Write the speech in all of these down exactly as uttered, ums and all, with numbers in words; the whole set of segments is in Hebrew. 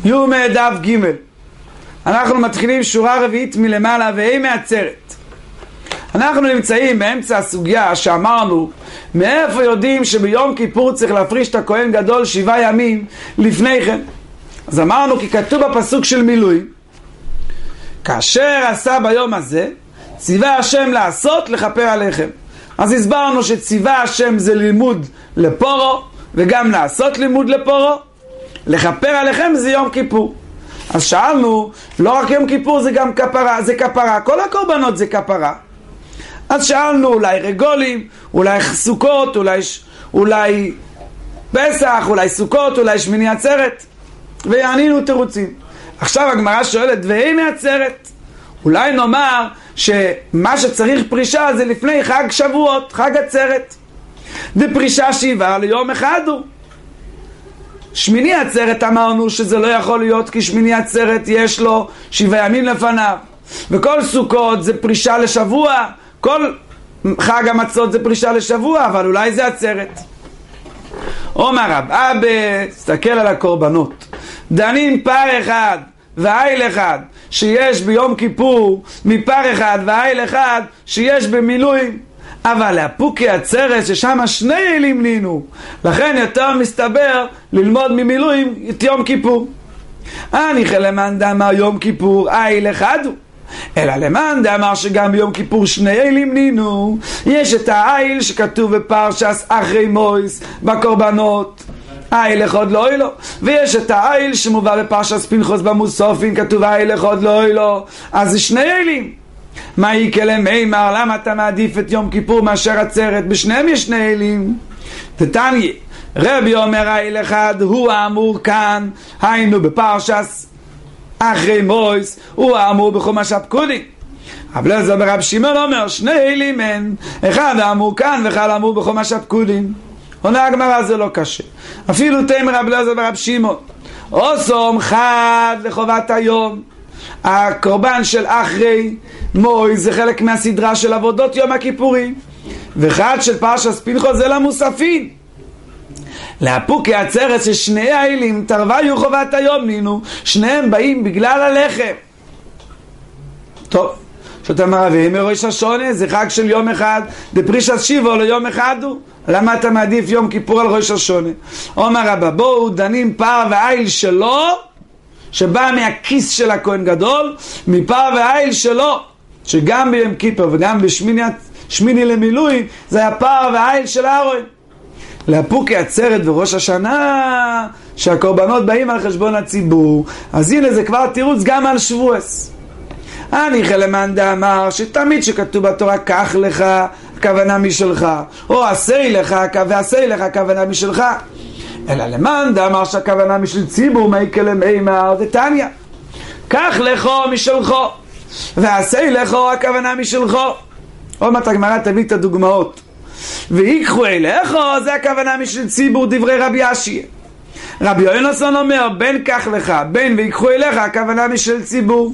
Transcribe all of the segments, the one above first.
יום דף ג' אנחנו מתחילים שורה רביעית מלמעלה והיא מעצרת. אנחנו נמצאים באמצע הסוגיה שאמרנו מאיפה יודעים שביום כיפור צריך להפריש את הכהן גדול שבעה ימים לפני כן. אז אמרנו כי כתוב בפסוק של מילואים, כאשר עשה ביום הזה ציווה השם לעשות לכפר עליכם. אז הסברנו שציווה השם זה לימוד לפורו וגם לעשות לימוד לפורו, לכפר עליכם זה יום כיפור. אז שאלנו, לא רק יום כיפור זה גם כפרה, זה כפרה, כל הקורבנות זה כפרה. אז שאלנו אולי רגולים, אולי סוכות, אולי, אולי פסח, אולי סוכות, אולי שמיני עצרת, וענינו תירוצים. עכשיו הגמרא שואלת, והנה עצרת, אולי נאמר שמה שצריך פרישה זה לפני חג שבועות, חג עצרת. ופרישה שבעה ליום אחד הוא. שמיני עצרת אמרנו שזה לא יכול להיות כי שמיני עצרת יש לו שבעה ימים לפניו. וכל סוכות זה פרישה לשבוע, כל חג המצות זה פרישה לשבוע, אבל אולי זה עצרת. אומר רב אבא, תסתכל על הקורבנות. דנים פר אחד והאיל אחד שיש ביום כיפור מפר אחד והאיל אחד שיש במילואים. אבל להפוקי עצרת ששם שני אילים נינו, לכן יותר מסתבר ללמוד ממילואים את יום כיפור. אני חלמן דאמר יום כיפור איל אחד הוא, אלא למאן דאמר שגם ביום כיפור שני אילים נינו. יש את האיל שכתוב בפרשס אחרי מויס בקורבנות, איל אחד לא אילו, ויש את האיל שמובא בפרשס פנחס במוסופין, כתוב איל אחד לא אילו, אז זה שני אילים. מה יקלה מימר, למה אתה מעדיף את יום כיפור מאשר עצרת? בשניהם יש שני אילים. תתניה, רבי אומר האיל אחד הוא האמור כאן, היינו בפרשס אחרי מויס, הוא האמור בחומש הפקודים. אבל זה ברב שמעון אומר שני אילים אין, אחד האמור כאן ואחד האמור בחומש הפקודים. עונה הגמרא זה לא קשה, אפילו תאמר רב אלעזר ברב שמעון אוסום חד לחובת היום. הקורבן של אחרי מויס זה חלק מהסדרה של עבודות יום הכיפורים, וחד של פרשס פנחס זה למוספין. להפוקי עצרת ששני האילים תרוויו חובת היום נינו, שניהם באים בגלל הלחם. טוב, שאתה מרווים מראש השונה זה חג של יום אחד, דפרישת שיבו ליום אחד הוא, למה אתה מעדיף יום כיפור על ראש השונה? אומר רבא, בואו דנים פר והאיל שלו שבא מהכיס של הכהן גדול, מפר והאיל שלו שגם ביום כיפור וגם בשמיני שמיני למילואים זה היה פר והאיל של אהרון. להפוקי עצרת וראש השנה שהקורבנות באים על חשבון הציבור, אז הנה זה כבר תירוץ גם על שבועס. אני חלמן דאמר שתמיד שכתוב בתורה קח לך הכוונה משלך, או עשי לך ועשי לך הכוונה משלך, אלא למאן דאמר שהכוונה משל ציבור מייקל מימר דתניא, קח לך משלך ועשי לך הכוונה משלך. עוד מעט הגמרא תביא את הדוגמאות. ויקחו אליך זה הכוונה משל ציבור, דברי רבי אשיה. רבי יונתן אומר בין קח לך בין ויקחו אליך הכוונה משל ציבור.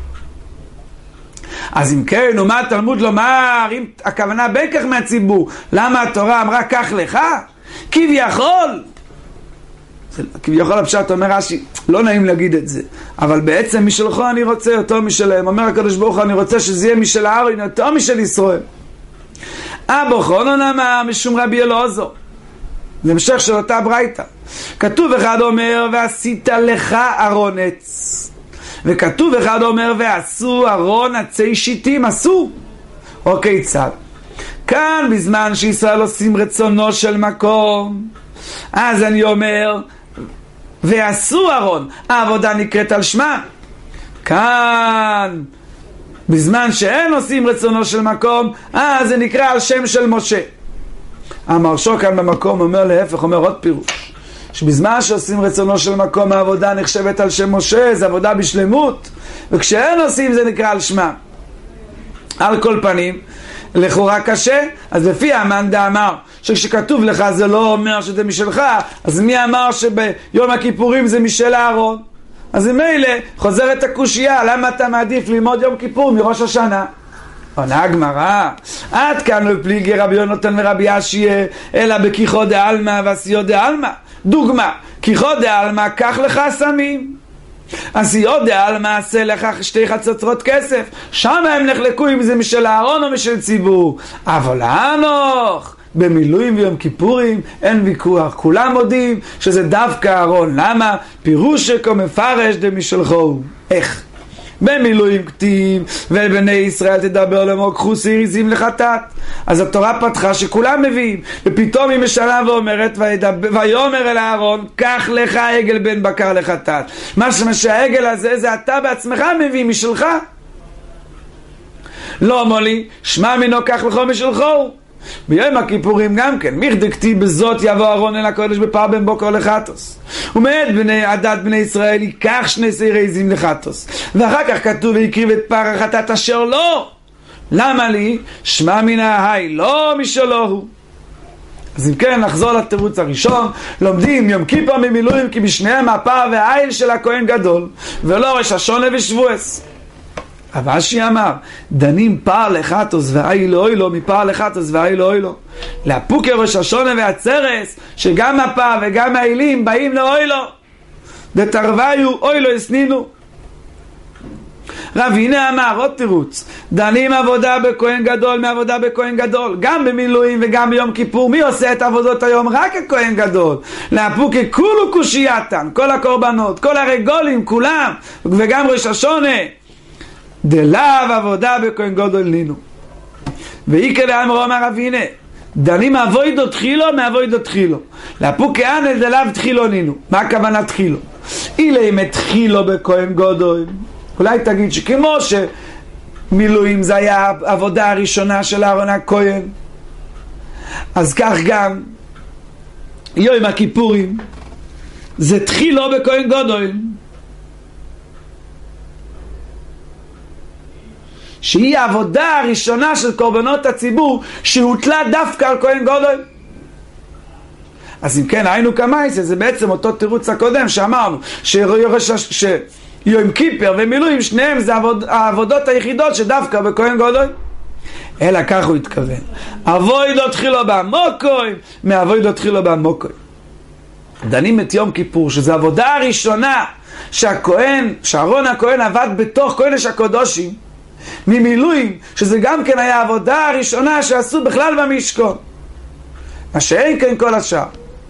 אז אם כן, ומה תלמוד לומר אם הכוונה בין כך מהציבור, למה התורה אמרה קח לך? כביכול כביכול הפשט אומר רש"י, לא נעים להגיד את זה, אבל בעצם משלך אני רוצה יותר משלהם. אומר הקדוש ברוך הוא אני רוצה שזה יהיה משל אהרון יותר משל ישראל. אבו חנן אמר משום רבי אלעזר, זה המשך של אותה ברייתא. כתוב אחד אומר ועשית לך ארון עץ, וכתוב אחד אומר ועשו ארון עצי שיטים, עשו. או כיצד? כאן בזמן שישראל עושים רצונו של מקום, אז אני אומר ועשו ארון, העבודה נקראת על שמה. כאן בזמן שאין עושים רצונו של מקום, אז זה נקרא על שם של משה. המרשו כאן במקום אומר להפך, אומר עוד פירוש, שבזמן שעושים רצונו של מקום העבודה נחשבת על שם משה, זה עבודה בשלמות, וכשאין עושים זה נקרא על שמה. על כל פנים לכאורה קשה, אז לפי המאן דאמר שכשכתוב לך זה לא אומר שזה משלך, אז מי אמר שביום הכיפורים זה משל אהרון? אז מילא חוזרת הקושייה, למה אתה מעדיף ללמוד יום כיפור מראש השנה? עונה הגמרא, עד כאן לא פליגי רבי יונתן ורבי אשיה אלא בכיחו דעלמא ועשיו דעלמא. דוגמה, כיחו דעלמא קח לך סמים, אז יודע על מעשה לכך שתי חצוצרות כסף, שם הם נחלקו אם זה משל אהרון או משל ציבור, אבל חנוך במילואים ויום כיפורים אין ויכוח, כולם מודים שזה דווקא אהרון. למה? פירוש שכה מפרש דמשלחו. איך? במילואים כתיב ובני ישראל תדבר לאמור קחו סיריזים לחטאת, אז התורה פתחה שכולם מביאים, ופתאום היא משנה ואומרת ויאמר אל אהרון קח לך עגל בן בקר לחטאת. מה שהעגל הזה זה אתה בעצמך מביא משלך, לא מולי שמע מינו קח לך משלחו. ביום הכיפורים גם כן מכדכתיב בזאת יבוא אהרון אל הקודש בפר בן בוקר לחטוס, ומאת בני עדת בני ישראל ייקח שני שעירי עזים לחטוס, ואחר כך כתוב ויקריב את פר החטאת אשר לא. למה לי? שמע מן ההי לא משלו הוא. אז אם כן נחזור לתירוץ הראשון, לומדים יום כיפור ממילואים כי בשניהם הפר והעיל של הכהן גדול ולא ראש השונה ושבועס. אבל אשי אמר דנים פר לחטוס והעיל לאוי לו מפר לחטוס והעיל לאוי לו, להפוקר ראש השונה והצרס שגם הפר וגם העילים באים לאוי לו דתרוויו אוי לו הסנינו. רב הנה אמר עוד תירוץ, דנים עבודה בכהן גדול מעבודה בכהן גדול, גם במילואים וגם ביום כיפור. מי עושה את עבודות היום? רק הכהן גדול. להפוקה כולו קושייתן, כל הקורבנות, כל הרגולים כולם, וגם ראש השונה דלאו עבודה בכהן גדול נינו. ואיקרא אמר אמר רב הנה דנים אבוידו תחילו מאבוידו תחילו, להפוקה אנא דלאו תחילו נינו. מה הכוונה תחילו? אילי מתחילו בכהן גדול, אולי תגיד שכמו שמילואים זה היה העבודה הראשונה של אהרון הכהן, אז כך גם יום הכיפורים זה תחילו בכהן גדול, שהיא העבודה הראשונה של קורבנות הציבור שהוטלה דווקא על כהן גדול. אז אם כן היינו כמייסה, זה בעצם אותו תירוץ הקודם שאמרנו שיורש ש... יום כיפר ומילואים שניהם זה העבוד, העבודות היחידות שדווקא בכהן גדול. אלא כך הוא התכוון, אבוידו תחילו בעמוקוי מאבוידו תחילו בעמוקוי. דנים את יום כיפור שזה העבודה הראשונה שהכהן, שאהרון הכהן עבד בתוך קודש הקודשים, ממילואים שזה גם כן היה העבודה הראשונה שעשו בכלל במשכון, מה שאין כן כל השאר.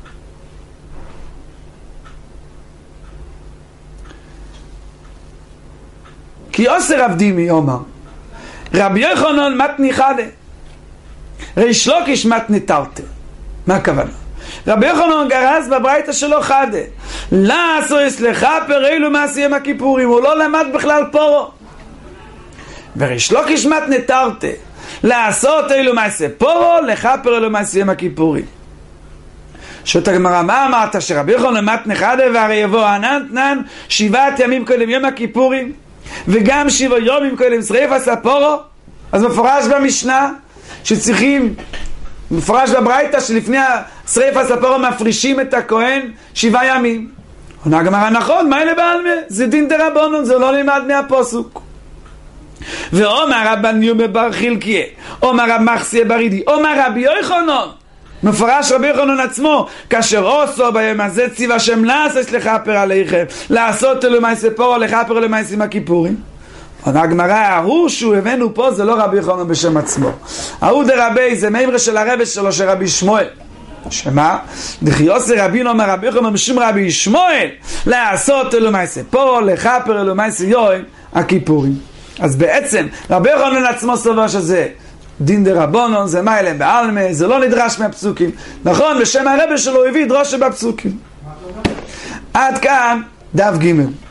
כי עושר עבדימי אומר רבי יוחנן מתני חדה ריש לוקיש מתני תרתי. מה הכוונה? רבי יוחנן גרס בברייתא שלו חדה לעשו לכפר אילו מעשיים הכיפורים, הוא לא למד בכלל פורו. וריש לוקיש מתני תרתי לעשות אילו מעשי פורו לכפר אילו מעשיים הכיפורים. שאת הגמרא מה אמרת שרבי יוחנן מתני חדה והרי יבוא ענן שבעת ימים קודם יום הכיפורים וגם שבע יומים קודם שריפת הפורו? אז מפורש במשנה שצריכים, מפורש בברייתא שלפני שריפת הפורו מפרישים את הכהן שבעה ימים. עונה הגמרא נכון, מה אלה בעלמא? זה דין דרבנן, זה לא לימד מהפסוק. ואומר רבן יהודה בר חילקיה, אומר רב מחסיה ברידי, אומר רבי יוחנן, מפורש רבי יוחנן עצמו, כאשר עושו ביום הזה ציווה השם לעשות לכפר עליכם, לעשות אלו מעשי פורו לכפר אלו מעשים הכיפורים. עונה הגמרא, ההוא שהוא הבאנו פה זה לא רבי יוחנן בשם עצמו, ההוא דרבי זה מימרה של הרבי שלו של רבי שמואל, שמה? דחיוסי רבין אומר רבי יוחנן בשם רבי שמואל לעשות אלו מעשי פורו לכפר אלו מעשי יום הכיפורים. אז בעצם רבי יוחנן עצמו סובר שזה דין דרבנן, זה מה אליהם בעלמא, זה לא נדרש מהפסוקים. נכון, בשם הרבי שלו הביא דרוש בפסוקים. עד כאן דף ג'.